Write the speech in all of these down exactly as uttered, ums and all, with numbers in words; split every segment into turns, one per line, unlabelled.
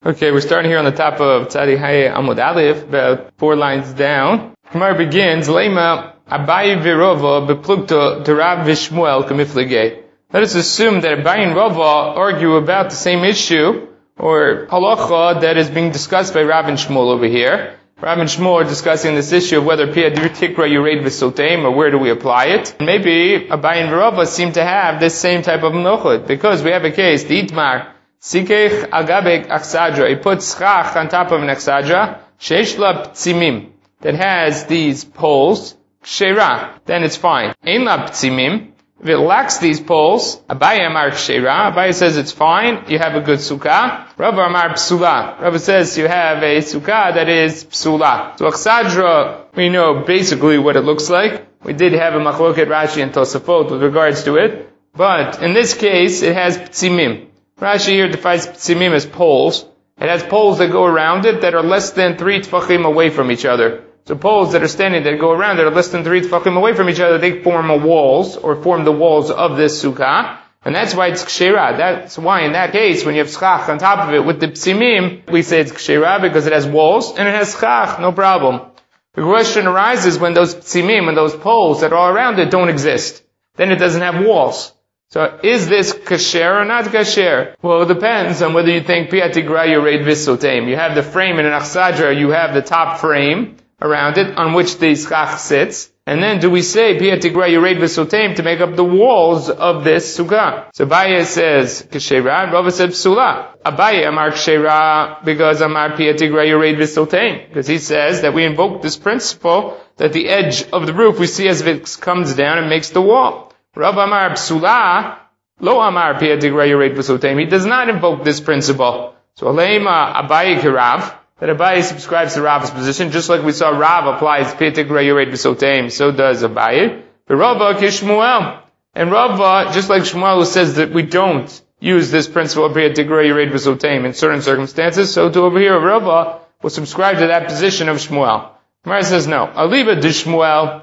Okay, we're starting here on the top of Tzadi Haye Amud Aleph, about four lines down. Gemara begins, Lema Abaye v'Rava beplugto d'Rav v'Shmuel k'miflegei. Let us assume that Abaye and Rava argue about the same issue, or halacha that is being discussed by Rav and Shmuel over here. Rav and Shmuel are discussing this issue of whether Piadir Tikra Yureid v'Soteim, or where do we apply it. And maybe Abaye and Rava seem to have this same type of menochot, because we have a case, the Itmar, Sikech agabek achsadra. He puts schach on top of an achsadra, sheish la ptzimim, that has these poles, kshera, then it's fine. Ein la ptzimim, if it lacks these poles, Abaye amar kshera, Abaye says it's fine, you have a good sukkah. Rava amar psula, Rava says you have a sukkah that is psula. So achsadra, we know basically what it looks like. We did have a machloket Rashi and Tosafot with regards to it, but in this case it has ptzimim. Rashi here defines ptzimim as poles. It has poles that go around it that are less than three tefachim away from each other. So poles that are standing that go around that are less than three tefachim away from each other, they form a walls, or form the walls of this sukkah. And that's why it's kshera. That's why in that case, when you have schach on top of it with the ptzimim, we say it's kshera because it has walls, and it has schach, no problem. The question arises when those ptzimim and those poles that are all around it don't exist. Then it doesn't have walls. So, is this kasher or not kasher? Well, it depends on whether you think piatigra yureid v'soteim. You have the frame in an achsadra, you have the top frame around it, on which the schach sits. And then do we say piatigra yureid v'soteim to make up the walls of this sukkah? So Abaye says kashera, Rava said psula. Abaye amar kashera because amar piatigra yureid v'soteim. Because he says that we invoke this principle that the edge of the roof we see as if it comes down and makes the wall. Rav Amar Psula, Lo Amar Piatigra Yureid v'Soteim. He does not invoke this principle. So Aleima Abaye Kirav, that Abaye subscribes to Rav's position, just like we saw Rav applies Piatigra Yureid v'Soteim, so does Abaye. But Rava Kishmuel. And Rava, just like Shmuel who says that we don't use this principle of Piatigra Yureid v'Soteim in certain circumstances, so to over here Rava will subscribe to that position of Shmuel. Gemara says no. Aliba de Shmuel.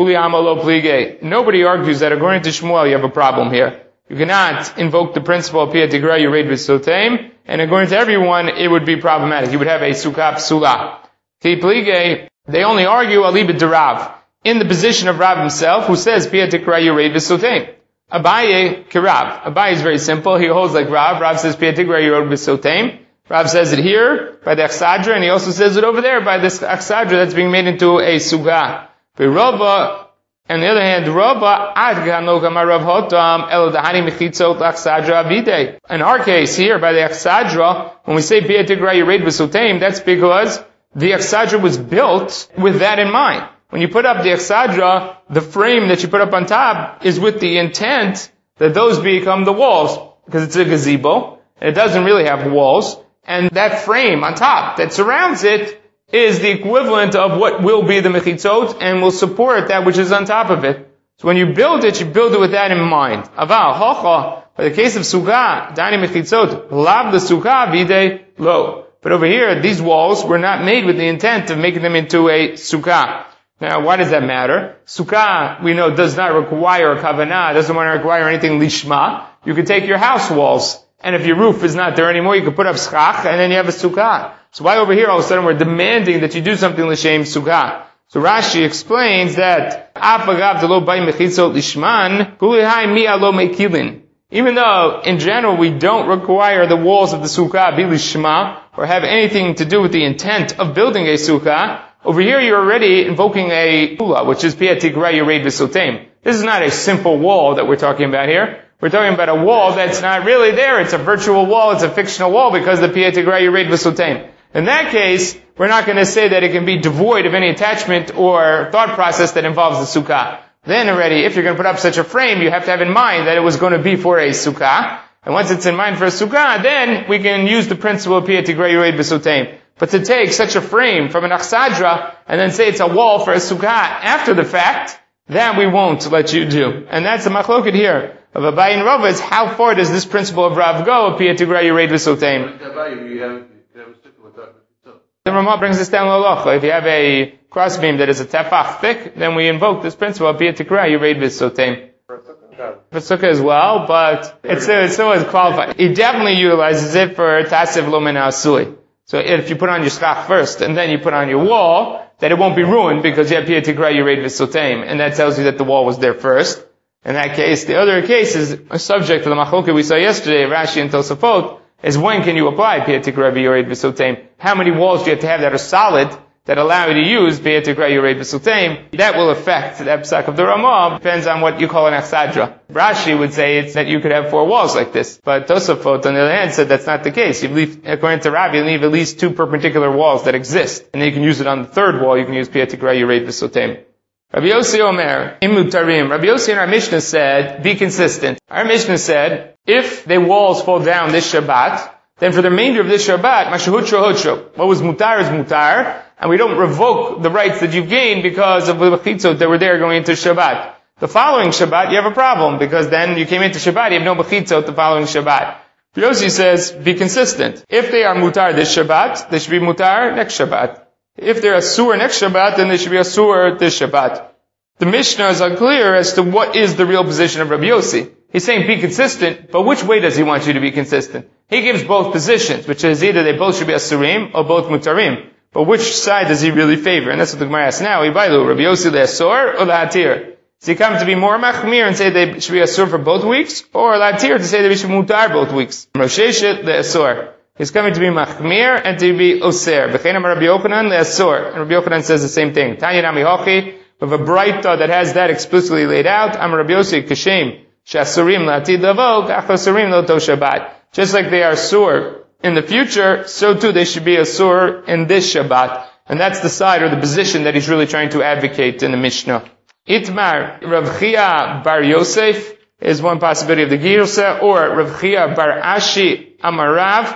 Nobody argues that according to Shmuel you have a problem here. You cannot invoke the principle of piatigra yureid v'soteim, and according to everyone it would be problematic. You would have a sukkah psula. They only argue alibid de Rav, in the position of Rav himself, who says piatigra yureid v'soteim. Abaye kirav. Abaye is very simple. He holds like Rav. Rav says piatigra yureid v'soteim. Rav says it here by the achsadra, and he also says it over there by this achsadra that's being made into a sukkah. But Rava, on the other hand, Rava, in our case here, by the Achsadra, when we say Piatigra Yureid v'Soteim, that's because the Achsadra was built with that in mind. When you put up the Achsadra, the frame that you put up on top is with the intent that those become the walls, because it's a gazebo, and it doesn't really have walls, and that frame on top that surrounds it is the equivalent of what will be the mechitzot and will support that which is on top of it. So when you build it, you build it with that in mind. Aval, hocha, by the case of sukkah, dani mechitzot, lav the sukkah vide lo. But over here, these walls were not made with the intent of making them into a sukkah. Now, why does that matter? Sukkah, we know, does not require a kavanah, doesn't want to require anything lishma. You could take your house walls, and if your roof is not there anymore, you could put up schach, and then you have a sukkah. So why over here all of a sudden we're demanding that you do something l'shem sukkah? So Rashi explains that even though in general we don't require the walls of the sukkah be lishma or have anything to do with the intent of building a sukkah, over here you're already invoking a pula, which is piatigra yureid v'soteim. This is not a simple wall that we're talking about here. We're talking about a wall that's not really there. It's a virtual wall. It's a fictional wall because the piatigra yureid v'soteim. In that case, we're not going to say that it can be devoid of any attachment or thought process that involves the sukkah. Then already, if you're going to put up such a frame, you have to have in mind that it was going to be for a sukkah. And once it's in mind for a sukkah, then we can use the principle of piatigra yureid v'soteim. But to take such a frame from an achsadra and then say it's a wall for a sukkah after the fact, that we won't let you do. And that's the machloket here of Abaye and Rava, is how far does this principle of Rav go of piatigra yureid v'soteim? The Ramah brings this down l'halacha. If you have a crossbeam that is a tefach thick, then we invoke this principle of piatigra yureid v'soteim. for sukkah as well, but it's, it's always qualified. He definitely utilizes it for tasiv lo min asui. So if you put on your schach first, and then you put on your wall, that it won't be ruined because you have piyat tigra yured v'soteim, and that tells you that the wall was there first. In that case, the other case is subject to the machloket we saw yesterday, Rashi and Tosafot, is when can you apply piyat tigra yured v'soteim? How many walls do you have to have that are solid, that allow you to use piyat tigra yured v'soteim? That will affect that psak of the Ramah. Depends on what you call an achsadra. Rashi would say it's that you could have four walls like this, but Tosafot on the other hand said that's not the case. You leave, according to Rabbi, you leave at least two perpendicular walls that exist, and then you can use it on the third wall. You can use piyat tigra yured v'soteim. Rabbi Yossi Omer, Imutarim. Rabbi Yossi in our Mishnah said, be consistent. Our Mishnah said, if the walls fall down this Shabbat, then for the remainder of this Shabbat, Mashahutra Hutra. What was mutar is mutar, and we don't revoke the rights that you've gained because of the mechitzot that were there going into Shabbat. The following Shabbat, you have a problem, because then you came into Shabbat, you have no mechitzot the following Shabbat. Yossi says, be consistent. If they are mutar this Shabbat, they should be mutar next Shabbat. If they're asur next Shabbat, then they should be asur this Shabbat. The Mishnah is unclear as to what is the real position of Rabbi Yossi. He's saying be consistent, but which way does he want you to be consistent? He gives both positions, which is either they both should be asurim or both mutarim. But which side does he really favor? And that's what the Gemara asks now. Ibailu, Rabbi Yossi le'asur or le'atir? Does he come to be more machmir and say they should be asur for both weeks, or le'atir to say they should mutar both weeks? Rosheshet le'asur. He's coming to be machmir and to be oser. B'chein Rabbi Yochanan le'asur. And Rabbi Yochanan says the same thing. Tanya nami hochi. We have a braita that has that explicitly laid out. Am Rabbi Yossi kashem she'asurim la'atid lavo kach asurim l'to Shabbat. Just like they are asur in the future, so too they should be asur in this Shabbat. And that's the side or the position that he's really trying to advocate in the Mishnah. Itmar Rav Chia bar Yosef is one possibility of the Girsa, or Rav Chia bar Ashi Amarav.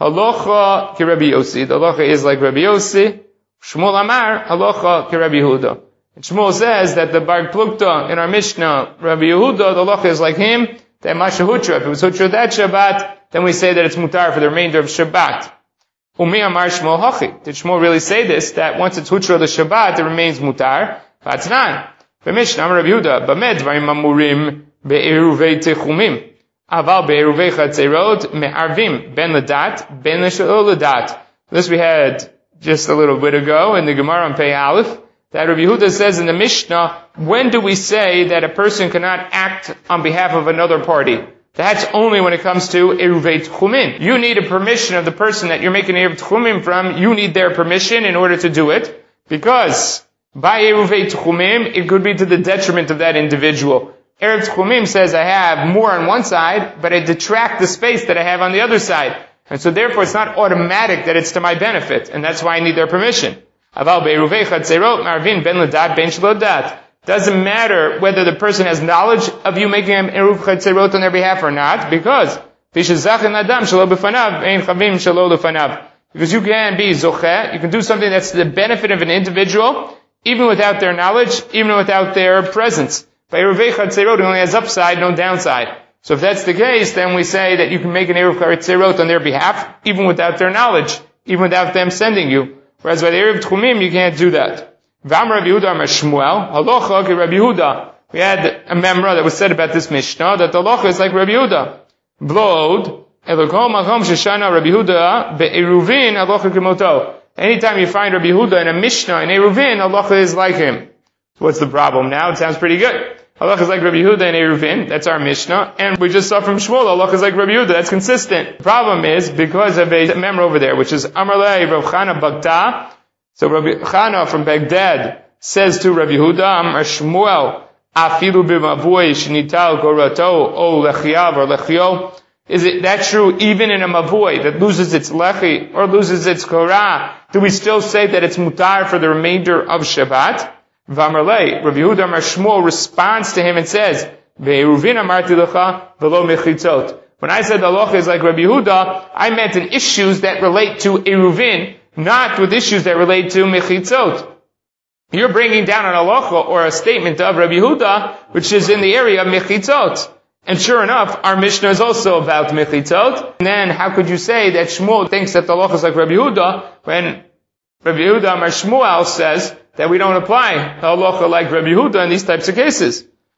Halacha ki Rabbi Yossi. The halacha is like Rabbi Yossi. Shmuel Amar, halacha ki Rabbi Yehuda. And Shmuel says that the Bar Plukta in our Mishnah, Rabbi Yehuda, the halacha is like him, that Mashahutra. If it was Hutra that Shabbat, then we say that it's mutar for the remainder of Shabbat. Umi Amar Shmuel Hachi. Did Shmuel really say this, that once it's Hutra the Shabbat, it remains mutar? That's not. The Mishnah, Amar Rabbi Yehuda, Bamed Dvarim Amurim Be'eruvei Techumim. Aval be'eruvei chatzerot me'arvim ben ledat ben l'shelo ledat. This we had just a little bit ago in the Gemara on Pei Aleph, that Rabbi Yehuda says in the Mishnah, when do we say that a person cannot act on behalf of another party? That's only when it comes to eruvei tchumim. You need a permission of the person that you're making eruv tchumim from. You need their permission in order to do it, because by eruvei tchumim, it could be to the detriment of that individual. Erev Tchumim says I have more on one side, but I detract the space that I have on the other side. And so therefore it's not automatic that it's to my benefit, and that's why I need their permission. Aval be'eruvei chatzerot marvin ben ledat ben shelo ledat. Doesn't matter whether the person has knowledge of you making an eruv chatzerot on their behalf or not, because because you can be zocheh, you can do something that's to the benefit of an individual, even without their knowledge, even without their presence. By Eruvei Chatzerot, it only has upside, no downside. So if that's the case, then we say that you can make an Eruv Chatzerot on their behalf, even without their knowledge, even without them sending you. Whereas by the Eruv Tchumim, you can't do that. Vam Rabbi Yehuda Amar Shmuel, halacha ki Rabbi Yehuda. We had a memra that was said about this Mishnah, that the halacha is like Rabbi Yehuda. Blod, Elokom Achom Sheshana Rabbi Yehuda, be'eruvin halacha kimoto. Anytime you find Rabbi Yehuda in a Mishnah, in Eruvin, halacha is like him. So what's the problem now? It sounds pretty good. Halacha is like Rabbi Yehuda and Eruvin. That's our Mishnah. And we just saw from Shmuel, halacha is like Rabbi Yehuda. That's consistent. The problem is, because of a member over there, which is Amarlei Rav Chana Bagda. So Rabbi Chana from Baghdad says to Rabbi Yehuda, Amar Shmuel, Afilu b'mavui shenital gorato o lechiav or lechio. Is it that true even in a mavui that loses its lechi or loses its korah? Do we still say that it's mutar for the remainder of Shabbat? V'amarlei, Rabbi Yehuda Amar Shmuel responds to him and says, Ve'eruvin amarti lecha v'lo mechitzot. When I said the halacha is like Rabbi Yehuda, I meant in issues that relate to Eruvin, not with issues that relate to mechitzot. You're bringing down an halacha or a statement of Rabbi Yehuda, which is in the area of mechitzot. And sure enough, our Mishnah is also about mechitzot. And then how could you say that Shmuel thinks that the halacha is like Rabbi Yehuda, when Rabbi Yehuda Amar Shmuel says that we don't apply the halacha like Rabbi Yehuda in these types of cases?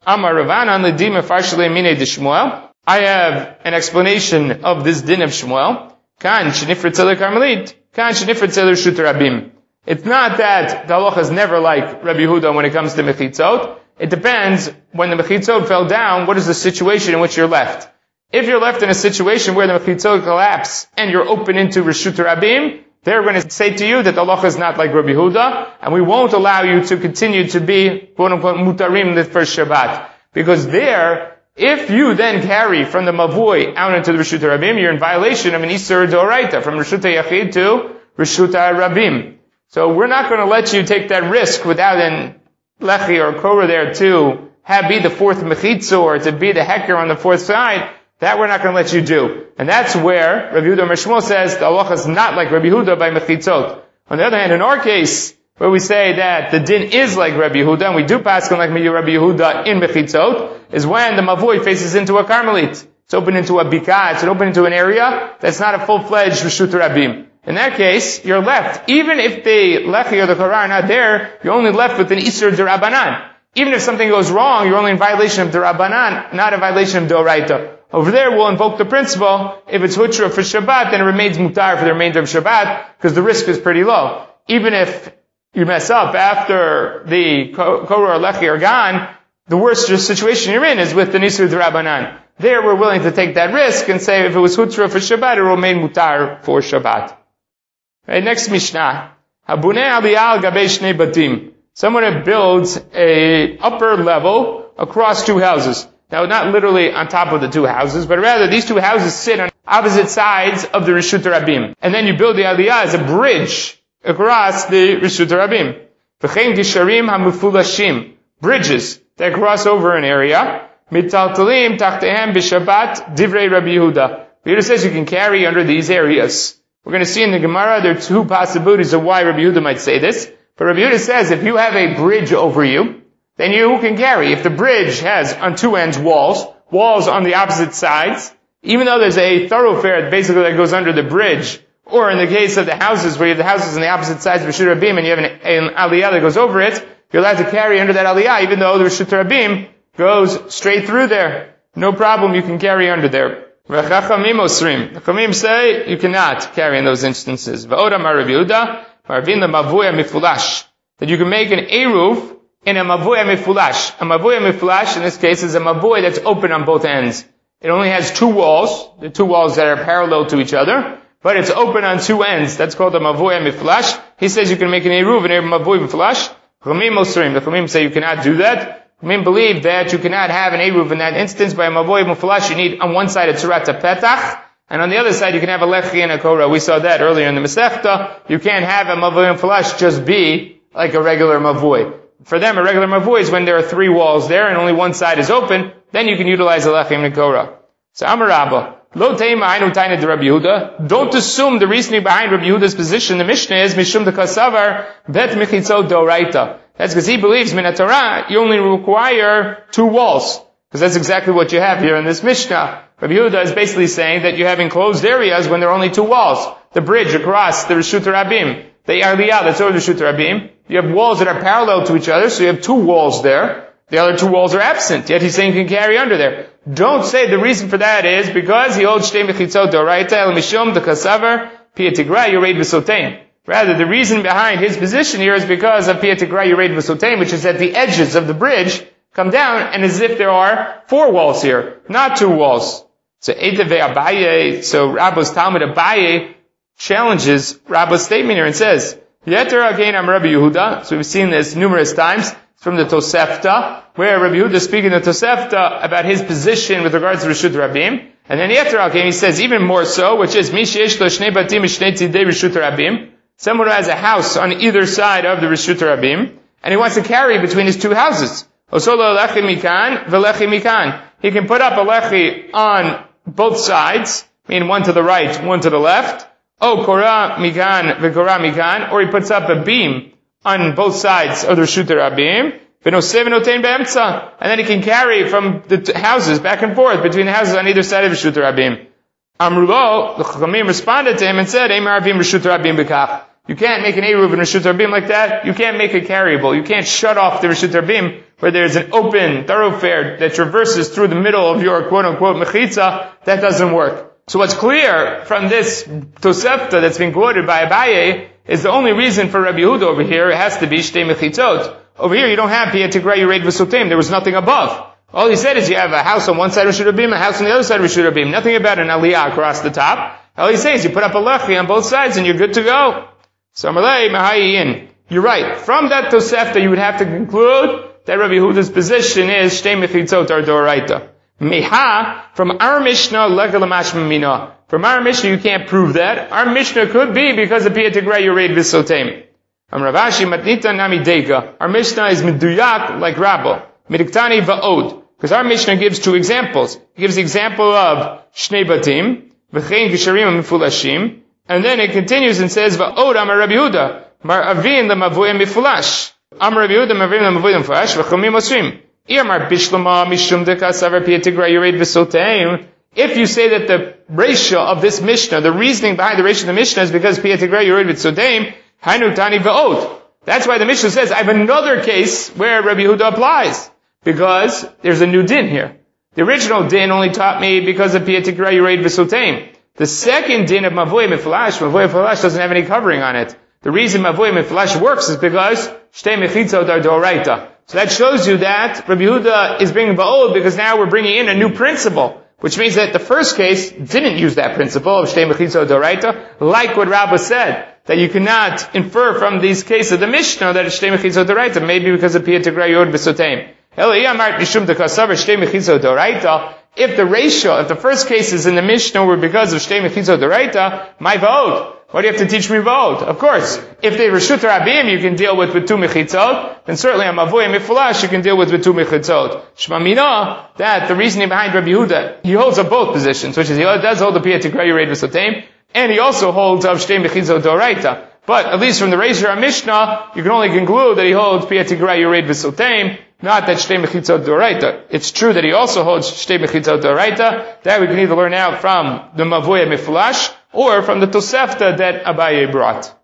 Amar Ravanan l'dim farshele mine de Shmuel. I have an explanation of this din of Shmuel. Kan shenifra tzeler karmelit. Kan shenifra tzeler shut rabim. It's not that the halacha is never like Rabbi Yehuda when it comes to mechitzot. It depends when the mechitzot fell down, what is the situation in which you're left. If you're left in a situation where the mechitzot collapse and you're open into reshut rabim, they're going to say to you that the halacha is not like Rabbi Yehuda, and we won't allow you to continue to be quote unquote mutarim the first Shabbat. Because there, if you then carry from the mavui out into the reshut rabim, you're in violation of an Isur Doraita from reshut yachid to reshut rabim. So we're not going to let you take that risk without an lechi or korah there to have be the fourth mechitza or to be the heker on the fourth side. That we're not going to let you do. And that's where Rabbi Yehuda Shmuel says the halacha is not like Rabbi Yehuda by mechitzot. On the other hand, in our case, where we say that the din is like Rabbi Yehuda, and we do pass on like Rabbi Yehuda in mechitzot, is when the mavui faces into a karmelit. It's open into a bika, it's open into an area that's not a full-fledged reshut rabim. In that case, you're left. Even if the lechi or the korah are not there, you're only left with an isur derabanan. Even if something goes wrong, you're only in violation of derabanan, not a violation of doraita. Over there, we'll invoke the principle, if it's hutra for Shabbat, then it remains mutar for the remainder of Shabbat, because the risk is pretty low. Even if you mess up after the korah or lechi are gone, the worst situation you're in is with the nisur derabanan. There, we're willing to take that risk and say, if it was hutra for Shabbat, it will remain mutar for Shabbat. Right, next Mishnah. Habunei aliyah al gabei shnei batim. Someone who builds a upper level across two houses. Now, not literally on top of the two houses, but rather these two houses sit on opposite sides of the Reshut Rabim. And then you build the aliyah as a bridge across the Reshut Rabim. V'chein gisharim hamufulashim. Bridges that cross over an area. Mitaltalim tachtehem b'shabbat divrei Rabbi Yehuda. Yehuda says you can carry under these areas. We're going to see in the Gemara there are two possibilities of why Rabbi Yehuda might say this. But Rabbi Yehuda says if you have a bridge over you, then you can carry. If the bridge has on two ends walls, walls on the opposite sides, even though there's a thoroughfare basically that goes under the bridge, or in the case of the houses where you have the houses on the opposite sides of Reshut Rabim and you have an, an aliyah that goes over it, you're allowed to carry under that aliyah even though the Reshut Rabim goes straight through there. No problem, you can carry under there. The Chachamim say you cannot carry in those instances. That you can make an eruv in a mavuya mifulash. A mavuya mifulash, in this case, is a mavuya that's open on both ends. It only has two walls, the two walls that are parallel to each other, but it's open on two ends. That's called a mavuya mifulash. He says you can make an eruv in a mavuya mifulash. Chachamim osrim. The Chachamim say you cannot do that. Chachamim believe that you cannot have an eruv in that instance. By a mavuya mifulash, you need on one side a tzurat petach, and on the other side you can have a lechi and a korah. We saw that earlier in the Masechta. You can't have a mavuya mifulash just be like a regular mavuya. For them, a regular mavui is when there are three walls there and only one side is open. Then you can utilize a lechim and korah. So Amar Rabba, lo teima ainu taina de Rabbi Yehuda. Don't assume the reasoning behind Rabbi Yehuda's position. The Mishnah is mishum de kasavar bet mechitzot doraita. That's because he believes min Torah you only require two walls, because that's exactly what you have here in this Mishnah. Rabbi Yehuda is basically saying that you have enclosed areas when there are only two walls. The bridge across the Reshut Rabim, the aliyah that's over the Reshut Rabim. You have walls that are parallel to each other, so you have two walls there. The other two walls are absent, yet he's saying you can carry under there. Don't say the reason for that is because he holds shtei mechitzot doraita el mishum dekasaver pia tigra yureid v'sotein. Rather, the reason behind his position here is because of pia tigra yureid v'sotein, which is that the edges of the bridge come down, and as if there are four walls here, not two walls. So Eideh ve'Abaye, so Rabba's Talmud Abaye challenges Rabba's statement here and says, Yeter again I'm Rabbi Yehuda. So we've seen this numerous times. It's from the Tosefta, where Rabbi Yehuda is speaking to Tosefta about his position with regards to Reshut Rabim. And then Yeter again he says even more so, which is Mi sheyesh lo shnei batim mishnei tzidei Reshut Rabim. Someone who has a house on either side of the Reshut Rabim, and he wants to carry between his two houses. Osolo lechi mikan velechi mikan. He can put up a lechi on both sides, meaning one to the right, one to the left. Oh, korah mikan v'korah mikan, or he puts up a beam on both sides of the Reshut Rabim, v'noseh v'notein be'emtza, and then he can carry from the t- houses back and forth between the houses on either side of Reshut Rabim. Amrulo, the Chachamim responded to him and said, Ein ma'arvim Reshut Rabim b'kach. You can't make an Eruv in Reshut Rabim like that. You can't make it carryable. You can't shut off the Reshut Rabim where there's an open thoroughfare that traverses through the middle of your quote-unquote mechitza. That doesn't work. So what's clear from this Tosefta that's been quoted by Abaye is the only reason for Rabbi Yehuda over here, it has to be Shtei Mechitzot. Over here you don't have Piyat Tigrei Yered V'Sotem. There was nothing above. All he said is you have a house on one side of Reshut Rabim, a house on the other side of Reshut Rabim. Nothing about an aliyah across the top. All he says is you put up a lechi on both sides and you're good to go. So Amalei Mahayin. You're right. From that Tosefta you would have to conclude that Rabbi Yehuda's position is Shtei Mechitzot or Doraita. Meha, from our Mishnah, Legalamashma Mina. From our Mishnah you can't prove that. Our Mishnah could be because of Piyat Tigrei Yered V'Sotem. Am Ravashi Matnita Nami Dega. Our Mishnah is Meduyak like Rabbo. Midiktani Va'od. Because our Mishnah gives two examples. It gives the example of Shnei Batim, V'chein Gisharim Mifulashim, and then it continues and says, Va'od Amar Rabbi Yehuda, Mar Avin Lamavoyim Mifulash. Amar Rabbi Yehuda, Mar Avin Lamavoyim Mifulash, V'chomim Osrim. Iyamar Bishlama Mishum Dekasavar Piyat Tigrei Yered V'Sotem. If you say that the ratio of this Mishnah, the reasoning behind the ratio of the Mishnah is because Piyat Tigrei Yered V'Sotem, Hainu Tani Va'od. That's why the Mishnah says, I have another case where Rabbi Yehuda applies. Because there's a new din here. The original din only taught me because of Piyat Tigrei Yered V'Sotem. The second din of Mavoy Miflash, Mavoy Miflash doesn't have any covering on it. The reason Mavoy Miflash works is because Shtei Mechitzot are Doraita. So that shows you that Rabbi Yehuda is bringing Ba'od because now we're bringing in a new principle. Which means that the first case didn't use that principle of Shtei Mechitzot Doraita, like what Rabbah said. That you cannot infer from these cases of the Mishnah that it's Shtei Mechitzot Doraita, maybe because of Piyat Tigrei Yered V'Sotem. If the ratio, if the first cases in the Mishnah were because of Shtei Mechitzot Doraita, my vote. What do you have to teach me vote? Of course, if they Reshut Rabim you can deal with with two Mechitzot, then certainly on Mavoy Mifulash you can deal with with two Mechitzot. Shma Mina, that the reasoning behind Rabbi Yehuda, he holds up both positions, which is he does hold the Piyat Tigrei Yered V'Sotem, and he also holds of Shtei Mechitzot Doraita. But at least from the Reisha HaMishnah, you can only conclude that he holds Piyat Tigrei Yered V'Sotem, not that Shtei Mechitzot Doraita. It's true that he also holds Shtei Mechitzot Doraita. That we can either learn out from the Mavoy Mifulash or from the Tosefta that Abaye brought.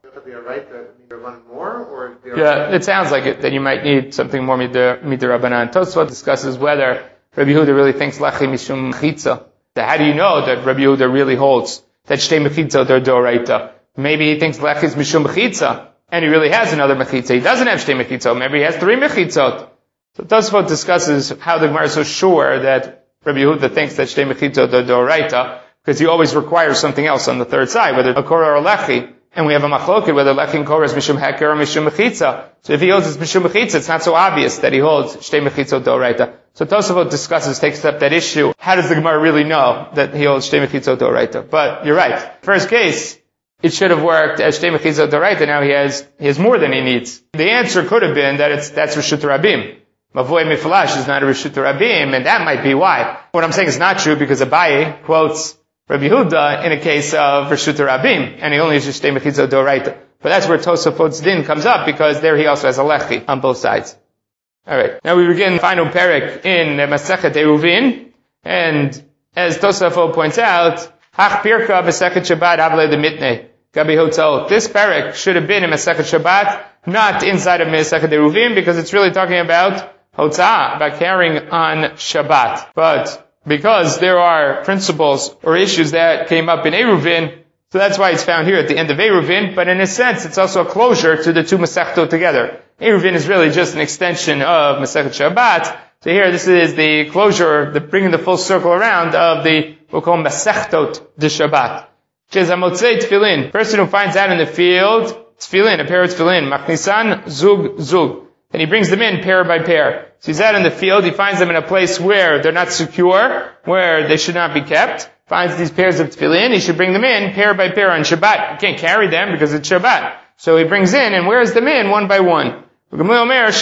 Yeah, it sounds like it, that you might need something more Mider Rabbanan. Tosfot discusses whether Rabbi Yehuda really thinks Lachi Mishum Mechitza. How do you know that Rabbi Yehuda really holds that Shtei Mechitzot are Doraita? Maybe he thinks Lech is Mishum Mechitza, and he really has another Mechitza. He doesn't have Shtei Mechitzot, maybe he has three Mechitzot. So Tosfot discusses how the Gemara is so sure that Rabbi Yehuda thinks that Shtei Mechitzot are Doraita, because he always requires something else on the third side, whether a Korah or Lechi, and we have a Machloket, whether Lechi and Korah is Mishum Heker or Mishum Mechitza. So if he holds it's Mishum Mechitza, it's not so obvious that he holds Shtei Mechitzot Doraita. So Tosfot discusses, takes up that issue, how does the Gemara really know that he holds Shtei Mechitzot Doraita? But you're right. First case, it should have worked as Shtei Mechitzot Doraita, now he has, he has more than he needs. The answer could have been that it's, that's Reshut Rabim. Mavoy Miflash is not a Reshut Rabim, and that might be why. What I'm saying is not true, because Abaye quotes Rabbi Yehuda in a case of Reshut Rabim, and he only uses Shtei Mechitzot Doraita. But that's where Tosafot's din comes up, because there he also has a Lechi on both sides. Alright, now we begin the final parak in Masechet Eruvin, and as Tosafot points out, Hach Pirka Masechet Shabbat Avle de Mitne. Gabi Hotel. This parak should have been in Masechet Shabbat, not inside of Masechet Eruvin, because it's really talking about Hotzah, about carrying on Shabbat. But because there are principles or issues that came up in Eruvin, so that's why it's found here at the end of Eruvin, but in a sense it's also a closure to the two Masechtot together. Eruvin is really just an extension of Masechet Shabbat. So here this is the closure, the bringing the full circle around of the, we'll call Masechtot de Shabbat. Which is a Motzei Tefillin. Person who finds out in the field, Tefillin, a pair of Tefillin, Machnisan, Zug, Zug. And he brings them in pair by pair. So he's out in the field, he finds them in a place where they're not secure, where they should not be kept. Finds these pairs of Tefillin, he should bring them in pair by pair on Shabbat. You can't carry them because it's Shabbat. So he brings in and wears them in one by one. You bring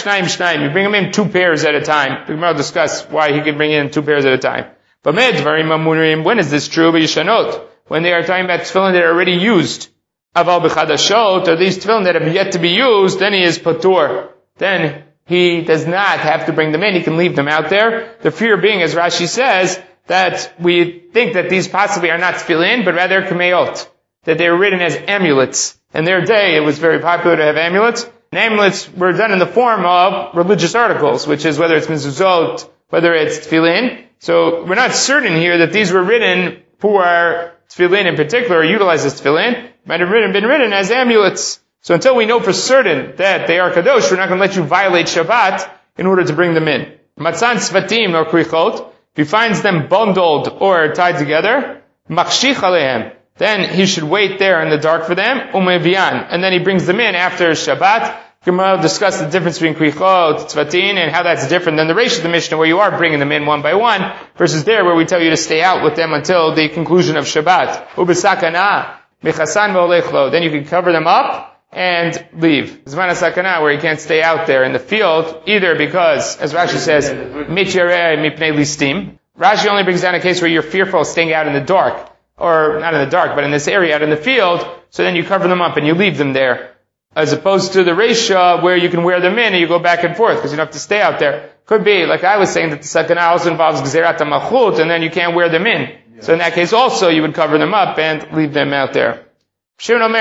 them in two pairs at a time. The Gemara will discuss why he can bring in two pairs at a time. But when is this true? When they are talking about tefillin that are already used. Aval b'chadashot, or these tefillin that have yet to be used, then he is patur. Then he does not have to bring them in, he can leave them out there. The fear being, as Rashi says, that we think that these possibly are not tefillin, but rather kameot. that they were written as amulets. In their day, it was very popular to have amulets. And amulets were done in the form of religious articles, which is whether it's mezuzot, whether it's tefillin. So we're not certain here that these were written for tefillin in particular, or utilized as tefillin. Might have written, been written as amulets. So until we know for certain that they are kadosh, we're not going to let you violate Shabbat in order to bring them in. Matzan svatim or krichot, if he finds them bundled or tied together, machshich alehem, then he should wait there in the dark for them, umevian, and then he brings them in after Shabbat. Gemara will discuss the difference between krichot, tzvatin, and how that's different than the Reish of the Mishnah, where you are bringing them in one by one, versus there where we tell you to stay out with them until the conclusion of Shabbat. Ubesakana, mechasan ve'olechlo, then you can cover them up and leave. Zman HaSakana, where you can't stay out there in the field, either because, as Rashi says, mityareh mipnei listim. Rashi only brings down a case where you're fearful of staying out in the dark, or not in the dark, but in this area out in the field, so then you cover them up and you leave them there. As opposed to the Reisha, where you can wear them in and you go back and forth, because you don't have to stay out there. Could be, like I was saying, that the Sakana also involves Gzerat HaMalchut, and then you can't wear them in. Yeah. So in that case also, you would cover them up and leave them out there. You make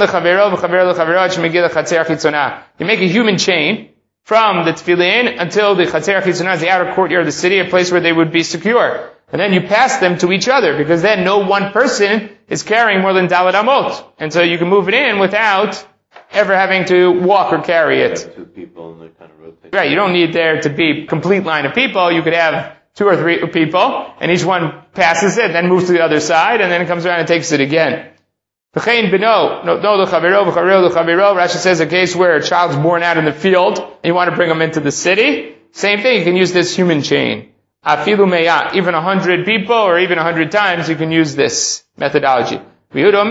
a human chain from the tefillin until the Chatzer Chitzonah, the outer courtyard of the city, a place where they would be secure. And then you pass them to each other, because then no one person is carrying more than Dalet Amot. And so you can move it in without ever having to walk or carry it.
Two people and they kind of rotate.
Right, you don't need there to be a complete line of people. You could have two or three people, and each one passes it, then moves to the other side, and then it comes around and takes it again. Rashi says a case where a child's born out in the field, and you want to bring him into the city. Same thing, you can use this human chain. Afilu meya, even a hundred people, or even a hundred times, you can use this methodology. You can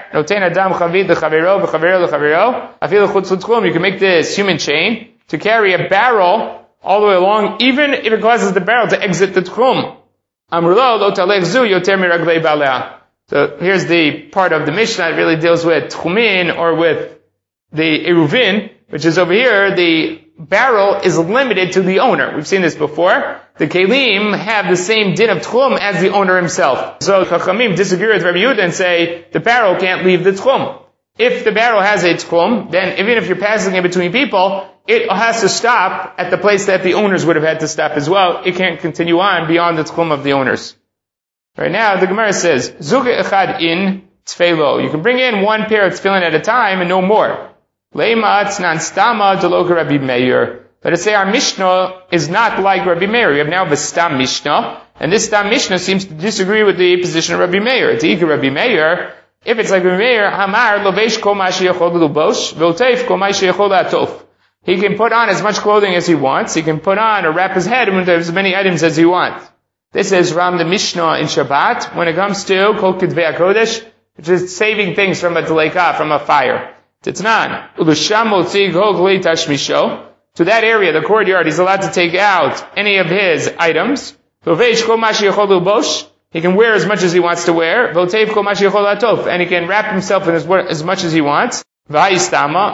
make this human chain to carry a barrel all the way along, even if it causes the barrel to exit the tchum. So here's the part of the Mishnah that really deals with tchumin, or with the eruvin, which is over here. The barrel is limited to the owner. We've seen this before. The kelim have the same din of tchum as the owner himself. So Chachamim disagree with Rabbi Yehuda and say the barrel can't leave the tchum. If the barrel has a tchum, then even if you're passing it between people, it has to stop at the place that the owners would have had to stop as well. It can't continue on beyond the tchum of the owners. Right now, the Gemara says, Zuge echad in tfelo. You can bring in one pair of tefillin at a time and no more. Leimatz nan stama deloka Rabbi Meir. Let us say our Mishnah is not like Rabbi Meir. We have now the Stam Mishnah, and this Stam Mishnah seems to disagree with the position of Rabbi Meir. To Ika Rabbi Meir, if it's like Rabbi Meir, Hamar lovesh kol ma sheyachol lubosh, v'oteif kol ma sheyachol la'atof. He can put on as much clothing as he wants. He can put on or wrap his head with as many items as he wants. This is Ram the Mishnah in Shabbat when it comes to Kol Kedvei HaKodesh, which is saving things from a deleka, from a fire. Titnan, Ulusham Motzi Kol Kli Tashmisho. To that area, the courtyard, he's allowed to take out any of his items. He can wear as much as he wants to wear. And he can wrap himself in as, as much as he wants. So now you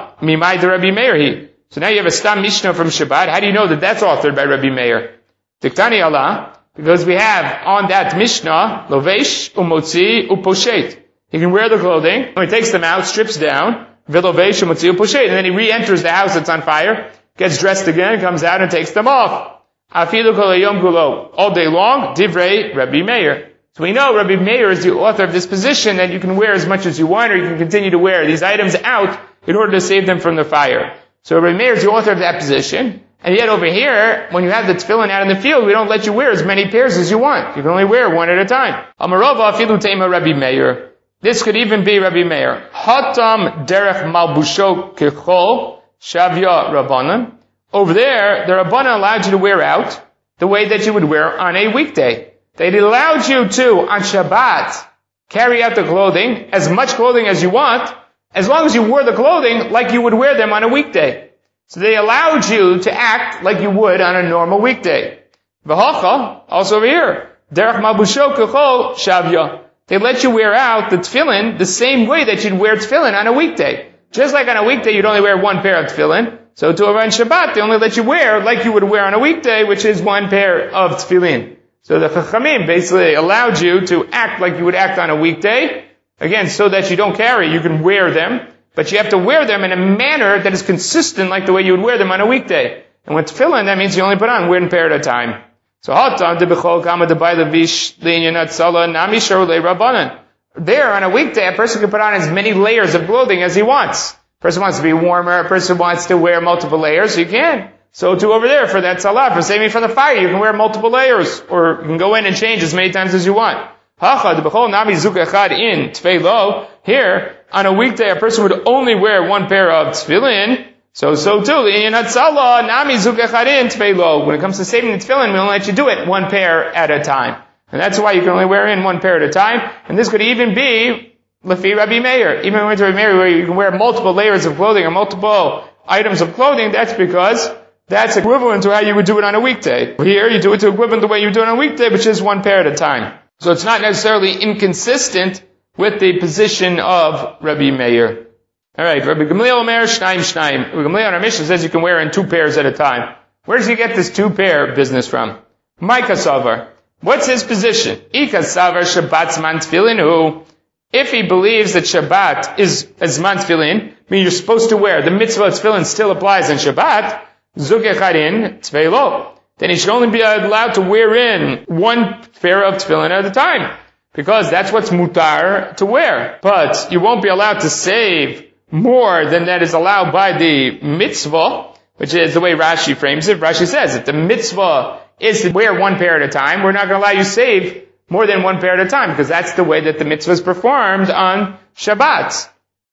have a Stam Mishnah from Shabbat. How do you know that that's authored by Rabbi Meir? Diktani Allah, because we have on that Mishnah, Lovesh, Umotzi, Uposhet. He can wear the clothing, when he takes them out, strips down, Vilovesh, Umotzi, Uposhet, and then he re-enters the house that's on fire, gets dressed again, comes out and takes them off. Afilu kol hayom kulo. All day long, divrei Rabbi Meir. So we know Rabbi Meir is the author of this position that you can wear as much as you want, or you can continue to wear these items out in order to save them from the fire. So Rabbi Meir is the author of that position. And yet over here, when you have the tefillin out in the field, we don't let you wear as many pairs as you want. You can only wear one at a time. Amarova afilu tema Rabbi Meir. This could even be Rabbi Meir. Hatam derech malbusho kechol. Shavya Rabbanan. Over there, the Rabbanan allowed you to wear out the way that you would wear on a weekday. They allowed you to, on Shabbat, carry out the clothing, as much clothing as you want, as long as you wore the clothing like you would wear them on a weekday. So they allowed you to act like you would on a normal weekday. V'hocha, also over here, derech malbusho kechol shavya. They let you wear out the tefillin the same way that you'd wear tefillin on a weekday. Just like on a weekday, you'd only wear one pair of tefillin. So to on Shabbat, they only let you wear like you would wear on a weekday, which is one pair of tefillin. So the Chachamim basically allowed you to act like you would act on a weekday, Again, so that you don't carry, you can wear them, but you have to wear them in a manner that is consistent like the way you would wear them on a weekday. And with tefillin, that means you only put on one pair at a time. So, there, on a weekday, a person can put on as many layers of clothing as he wants. A person wants to be warmer, a person wants to wear multiple layers, you can. So too over there, for that salah, for saving from the fire, you can wear multiple layers, or you can go in and change as many times as you want. Here, on a weekday, a person would only wear one pair of tefillin. So, so too, when it comes to saving the tefillin, we only let you do it one pair at a time. And that's why you can only wear in one pair at a time. And this could even be Lefi Rabbi Meir. Even when Rabbi Meir, where you can wear multiple layers of clothing or multiple items of clothing, that's because that's equivalent to how you would do it on a weekday. Here, you do it to equivalent to the way you do it on a weekday, which is one pair at a time. So it's not necessarily inconsistent with the position of Rabbi Meir. Alright, Rabbi Gamliel Omer, Shnaim Shnaim. Rabbi Gamliel on our Mishnah says you can wear in two pairs at a time. Where does he get this two pair business from? Micah Savar. What's his position? Ika Savar Shabbat Zman Tefillin. If he believes that Shabbat is Zman Tefillin, I mean you're supposed to wear, the mitzvah of Tefillin still applies on Shabbat, Zugecharin Tveilo. Then he should only be allowed to wear in one pair of tefillin at a time. Because that's what's mutar to wear. But you won't be allowed to save more than that is allowed by the mitzvah, which is the way Rashi frames it. Rashi says, if the mitzvah is to wear one pair at a time, we're not going to allow you to save more than one pair at a time, because that's the way that the mitzvah is performed on Shabbat.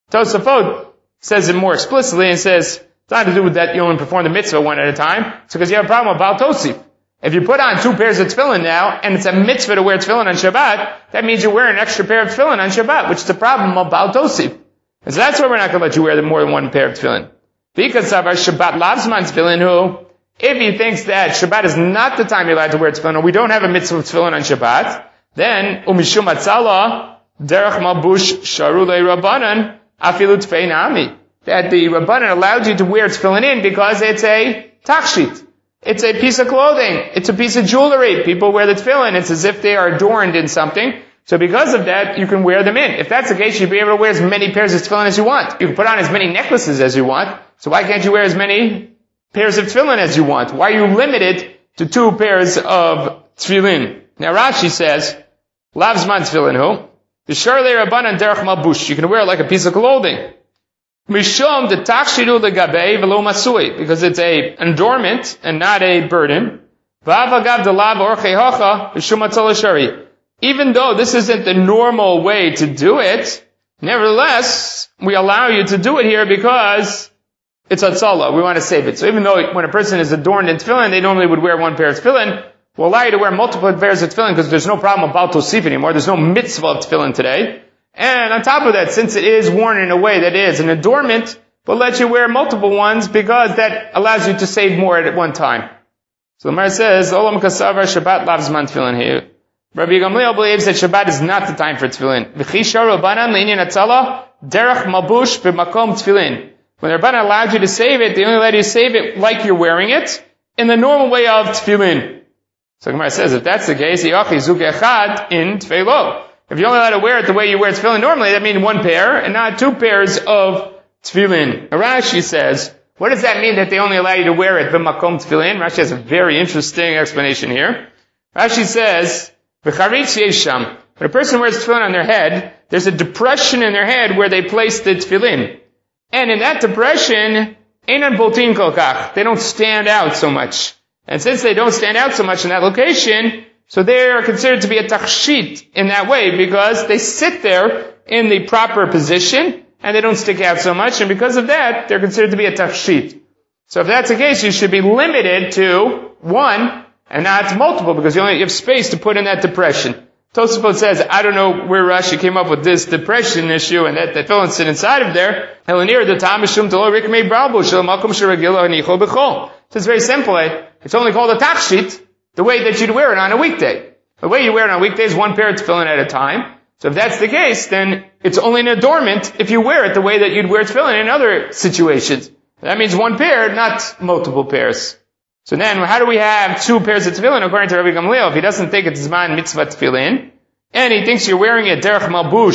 Tosafot says it more explicitly and says, it's not to do with that you only perform the mitzvah one at a time. It's because you have a problem with Baal Tosif. If you put on two pairs of tefillin now, and it's a mitzvah to wear tefillin on Shabbat, that means you wear an extra pair of tefillin on Shabbat, which is the problem of Baal Tosif. And so that's why we're not going to let you wear more than one pair of tefillin. Because of our Shabbat lavzman tefillin, who, if he thinks that Shabbat is not the time you're allowed to wear tefillin, or we don't have a mitzvah of tefillin on Shabbat, then, umishum atzala, derech malbush sharulei rabbanan, afilu tfei nami. That the Rabbanan allowed you to wear tefillin in because it's a tachshit. It's a piece of clothing. It's a piece of jewelry. People wear the tefillin. It's as if they are adorned in something. So because of that, you can wear them in. If that's the case, you'd be able to wear as many pairs of tefillin as you want. You can put on as many necklaces as you want. So why can't you wear as many pairs of tefillin as you want? Why are you limited to two pairs of tefillin? Now Rashi says, Lavzman tefillin hu, the Sharlei Rabbanan derech malbush. You can wear it like a piece of clothing. Mishum the takshidu legabe velo masui, because it's a adornment and not a burden. V'avagav delav orchei hocha mishum atzal shari. Even though this isn't the normal way to do it, nevertheless, we allow you to do it here because it's atzala. We want to save it. So even though when a person is adorned in tefillin, they normally would wear one pair of tefillin, we'll allow you to wear multiple pairs of tefillin because there's no problem about tosif anymore. There's no mitzvah of tefillin today. And on top of that, since it is worn in a way that is an adornment, we'll let you wear multiple ones because that allows you to save more at one time. So the Gemara says, Olam kasavar Shabbat lavzman tefillin here. Rabbi Gamliel believes that Shabbat is not the time for tefillin. V'chisha Rabbanan le'inyan atzala derech malbush b'makom tefillin. When the Rabbanan allowed you to save it, they only let you save it like you're wearing it in the normal way of tefillin. So the Gemara says, if that's the case, yachi zug echad in tefillo. If you're only allowed to wear it the way you wear tefillin normally, that means one pair and not two pairs of tefillin. Rashi says, what does that mean that they only allow you to wear it b'makom tefillin? Rashi has a very interesting explanation here. Rashi says, v'charitz yesham. When a person wears tefillin on their head, there's a depression in their head where they place the tefillin. And in that depression, einan boltin kolkach. They don't stand out so much. And since they don't stand out so much in that location, so they are considered to be a tachshit in that way because they sit there in the proper position and they don't stick out so much, and because of that, they're considered to be a tachshit. So if that's the case, you should be limited to one and not multiple because you only have space to put in that depression. Tosafot says, I don't know where Rashi came up with this depression issue and that the tefillin sit inside of there. So it's very simple. It's only called a tachshit the way that you'd wear it on a weekday. The way you wear it on a weekday is one pair of tefillin at a time. So if that's the case, then it's only an adornment if you wear it the way that you'd wear tefillin in other situations. That means one pair, not multiple pairs. So then, how do we have two pairs of tefillin according to Rabbi Gamliel? If he doesn't think it's zman mitzvah tefillin, and he thinks you're wearing it derech malbush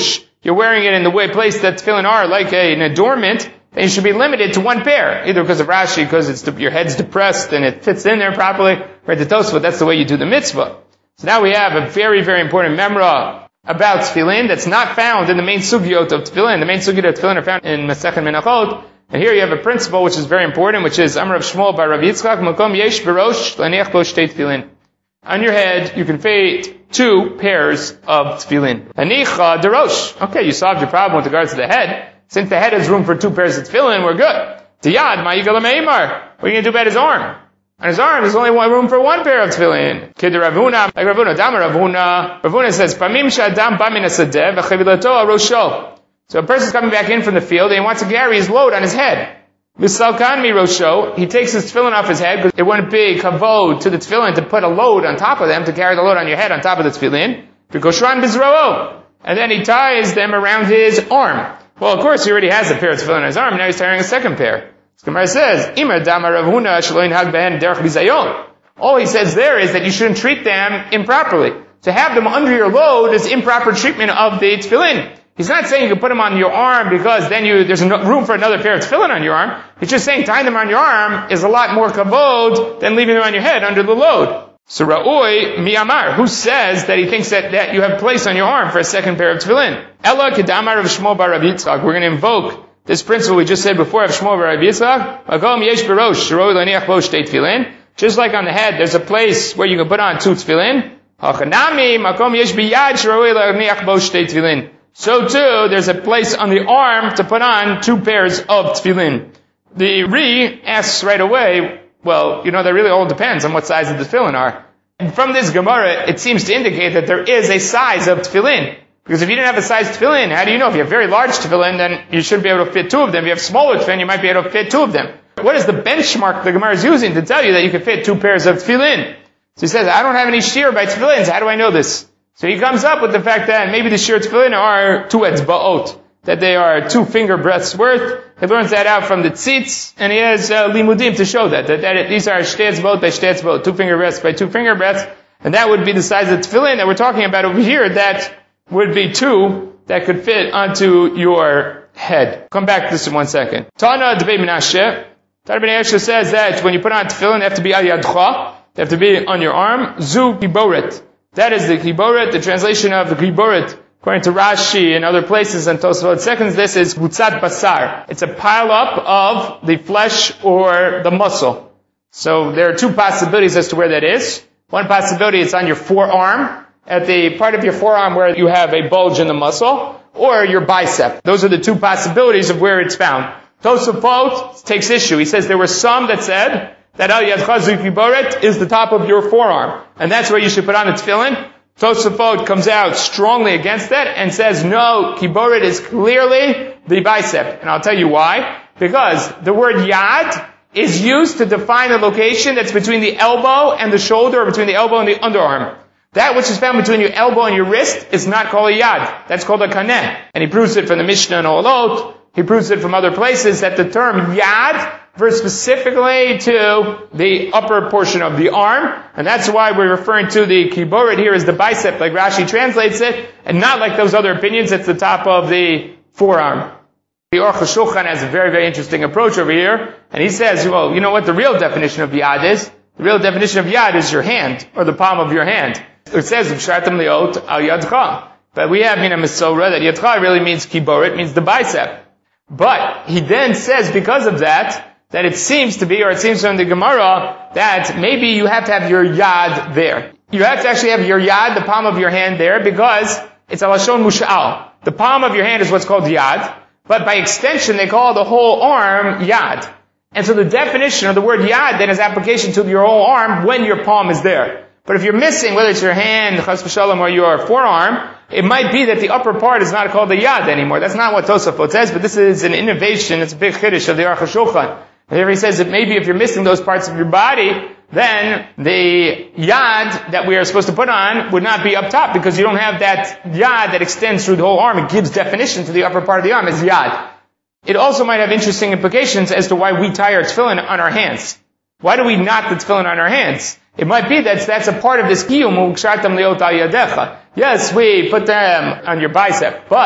you're wearing it in the way place that tefillin are like a, an adornment, then you should be limited to one pair, either because of Rashi, because it's your head's depressed and it fits in there properly, right? The Tosfot, that's the way you do the mitzvah. So now we have a very, very important memra about tefillin that's not found in the main sugyot of tefillin. The main sugyot of tefillin are found in Masechet Menachot, and here you have a principle which is very important, which is Amar of Shmuel by Rav Yitzchak, Makom yesh berosh laniach bo shtei tefillin. On your head, you can fit two pairs of tefillin. Anicha derosh. Okay, you solved your problem with regards to the head. Since the head has room for two pairs of tefillin, we're good. Tiyad, ma yigal meimar. What are you going to do about his arm? On his arm, there's only one room for one pair of tefillin. Kid Ravuna, like Ravuna, Dama Ravuna. Ravuna says, Pamim shadam bamin asadeh v'chavilato arosho. So a person's coming back in from the field and he wants to carry his load on his head. Misalkan mi rosho, he takes his tefillin off his head because it wouldn't be kavod to the tefillin to put a load on top of them, to carry the load on your head on top of the tefillin. V'koshran bizro'o. And then he ties them around his arm. Well, of course, he already has a pair of tefillin on his arm, now he's tying a second pair. The Gemara says, Imar Dama Ravuna shelo yinhag behen derech bizayon. All he says there is that you shouldn't treat them improperly. To have them under your load is improper treatment of the tefillin. He's not saying you can put them on your arm because then you, there's no room for another pair of tefillin on your arm. He's just saying tying them on your arm is a lot more kavod than leaving them on your head under the load. So Ra'oi Miyamar, who says that he thinks that, that you have place on your arm for a second pair of tefillin? Ella Kedamar of Shmuel bar Rav Yitzchak. We're going to invoke this principle we just said before of Shmuel bar Rav Yitzchak. Magom yesh berosh, shiroi laniach bo shtei tefillin. Just like on the head, there's a place where you can put on two tefillin. Hachanami, makom yesh biyad, shiroi laniach bo shtei tefillin. So too, there's a place on the arm to put on two pairs of tefillin. The Ri asks right away, well, you know, that really all depends on what size the tefillin are. And from this Gemara, it seems to indicate that there is a size of tefillin. Because if you didn't have a size tefillin, how do you know? If you have very large tefillin, then you shouldn't be able to fit two of them. If you have smaller tefillin, you might be able to fit two of them. What is the benchmark the Gemara is using to tell you that you can fit two pairs of tefillin? So he says, I don't have any shear by tefillins. How do I know this? So he comes up with the fact that maybe the shear tefillin are two etzba'ot, that they are two finger breadths worth. He learns that out from the tzitz, and he has uh, limudim to show that, that, that it, these are shtei etzba'ot by shtei etzba'ot, two finger breadths by two finger breadths, and that would be the size of tefillin that we're talking about over here, that would be two that could fit onto your head. Come back to this in one second. Tana Debei Menashe. Tana Debei Menashe says that when you put on tefillin, they have to be al yadcha, they have to be on your arm. Zu kiboret. That is the kiboret, the translation of the kiboret, according to Rashi and other places and Tosafot seconds, this is gutzat basar. It's a pile up of the flesh or the muscle. So there are two possibilities as to where that is. One possibility is on your forearm, at the part of your forearm where you have a bulge in the muscle, or your bicep. Those are the two possibilities of where it's found. Tosafot takes issue. He says there were some that said that al yadcha zu kiboret is the top of your forearm, and that's where you should put on the tefillin. Tosafot comes out strongly against that and says, no, kiboret is clearly the bicep. And I'll tell you why. Because the word yad is used to define the location that's between the elbow and the shoulder, or between the elbow and the underarm. That which is found between your elbow and your wrist is not called a yad. That's called a kaneh. And he proves it from the Mishnah and Olot. He proves it from other places that the term yad refers specifically to the upper portion of the arm, and that's why we're referring to the kiboret here as the bicep, like Rashi translates it, and not like those other opinions, it's the top of the forearm. The Aruch HaShulchan has a very, very interesting approach over here, and he says, well, you know what the real definition of yad is? The real definition of yad is your hand, or the palm of your hand. It says, V'shartam liot al yadcha. But we have in a Mesorah that yadcha really means kiboret, means the bicep. But he then says, because of that, that it seems to be, or it seems from the Gemara, that maybe you have to have your yad there. You have to actually have your yad, the palm of your hand there, because it's a lashon mushal. The palm of your hand is what's called yad, but by extension they call the whole arm yad. And so the definition of the word yad then is application to your whole arm when your palm is there. But if you're missing, whether it's your hand, chas v'shalom, or your forearm, it might be that the upper part is not called the yad anymore. That's not what Tosafot says, but this is an innovation, it's a big chiddush of the Aruch HaShulchan. And there he says that maybe if you're missing those parts of your body, then the yad that we are supposed to put on would not be up top, because you don't have that yad that extends through the whole arm. It gives definition to the upper part of the arm as yad. It also might have interesting implications as to why we tie our tefillin on our hands. Why do we knot the tefillin on our hands? It might be that that's a part of this kiyum, u'kshartam liot al yadecha. Yes, we put them on your bicep, but